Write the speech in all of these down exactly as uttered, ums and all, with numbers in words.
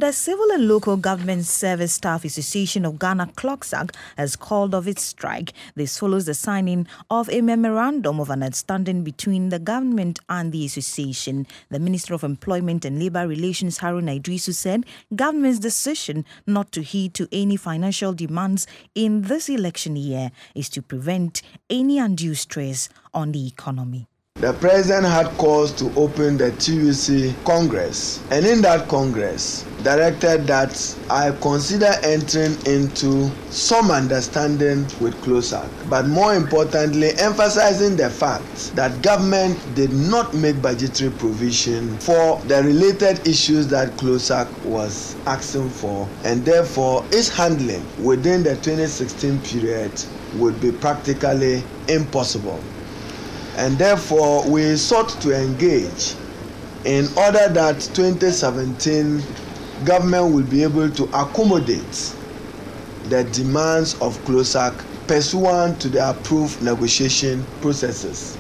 The Civil and Local Government Service Staff Association of Ghana, CLOGSAG, has called off its strike. This follows the signing of a memorandum of understanding between the government and the association. The Minister of Employment and Labour Relations, Haruna Iddrisu, said government's decision not to heed to any financial demands in this election year is to prevent any undue stress on the economy. The President had calls to open the T U C Congress, and in that Congress directed that I consider entering into some understanding with CLOGSAG, but more importantly emphasizing the fact that government did not make budgetary provision for the related issues that CLOGSAG was asking for, and therefore its handling within the twenty sixteen period would be practically impossible. And therefore, we sought to engage in order that twenty seventeen government will be able to accommodate the demands of CLOGSAG pursuant to the approved negotiation processes.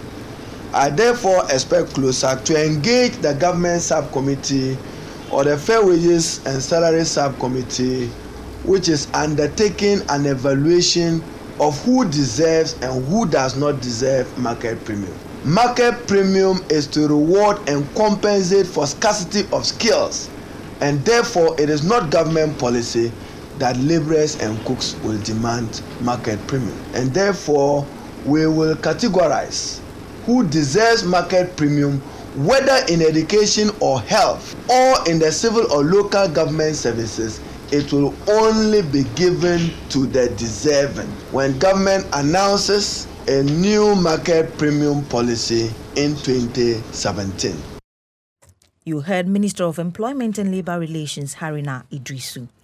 I therefore expect CLOGSAG to engage the government subcommittee or the Fair Wages and Salary Subcommittee, which is undertaking an evaluation of who deserves and who does not deserve market premium. Market premium is to reward and compensate for scarcity of skills, and therefore it is not government policy that laborers and cooks will demand market premium. And therefore we will categorize who deserves market premium, whether in education or health or in the civil or local government services. It will only be given to the deserving when government announces a new market premium policy in twenty seventeen. You heard Minister of Employment and Labour Relations, Haruna Iddrisu.